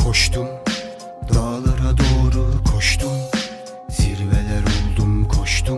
Koştum, dağlara doğru koştum, zirveler oldum koştum,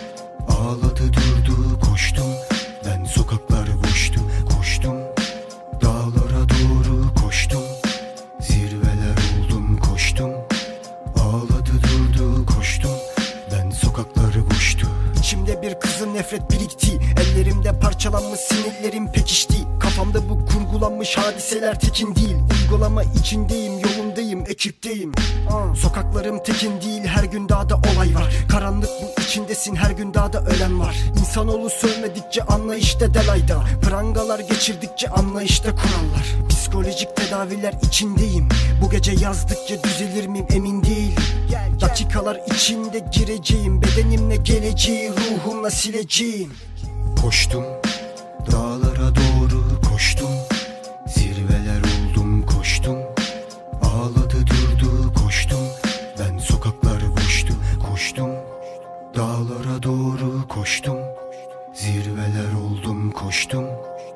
ağladı durdu koştum, ben sokaklar boştu koştum, dağlara doğru koştum, zirveler oldum koştum, ağladı durdu koştum, ben sokakları boştu. İçimde bir kızın nefret birikti, ellerimde parçalanmış sinirlerim pekişti. Kafamda bu kurgulanmış hadiseler tekin değil. Uygulama içindeyim, yolundayım, ekipteyim. Sokaklarım tekin değil, her gün daha da olay var. Karanlık bu içindesin, her gün daha da ölen var. İnsanoğlu sövmedikçe anlayışta delayda, prangalar geçirdikçe anlayışta kurallar. Psikolojik tedaviler içindeyim, bu gece yazdıkça düzelir miyim emin değilim. Dakikalar içinde gireceğim, bedenimle geleceği ruhumla sileceğim. Koştum, dağlara doğru koştum, zirveler oldum koştum, ağladı durdu koştum, ben sokaklar boştu koştum, dağlara doğru koştum, zirveler oldum koştum,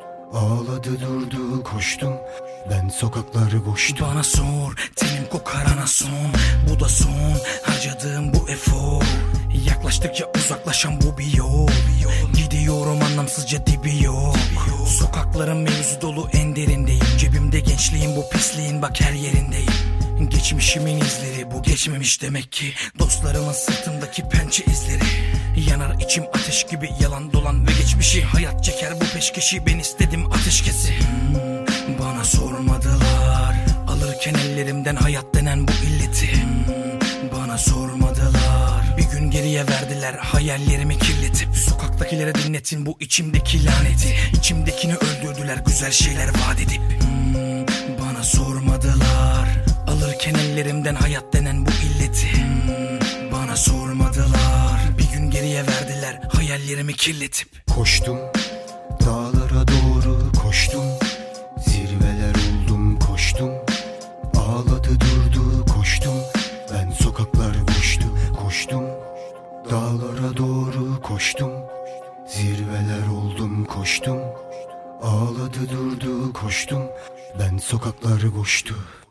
ağladı durdu koştum, ben sokakları boştu. Bana sor, tenim kokar anason, bu da son harcadığım bu efor. Yaklaştıkça uzaklaşan bu bir yol, gidiyorum anlamsızca dibi yok. Sokakların mevzu dolu en derindeyim, cebimde gençliğin bu pisliğin bak her yerindeyim. Geçmişimin izleri bu geçmemiş demek ki, dostlarımın sırtındaki pençe izleri. Yanar içim ateş gibi yalan dolan ve geçmişi, hayat çeker bu peşkeşi, ben istedim ateşkesi. Bana sormadılar, alırken ellerimden hayat denen bu illeti. Bana sormadılar, bir gün geriye verdiler hayallerimi kirletip. Sokaktakilere dinletin bu içimdeki laneti, içimdekini öldürdüler güzel şeyler vaat edip. Bana sormadılar, alırken ellerimden hayat denen bu illeti. Bana sormadılar, bir gün geriye verdiler hayallerimi kirletip. Koştum, dağlara doğru koştum, zirveler oldum koştum, ağladı durdu koştum, ben sokaklar boştu koştum, dağlara doğru koştum, zirveler oldum koştum, ağladı durdu koştum, ben sokakları boştu.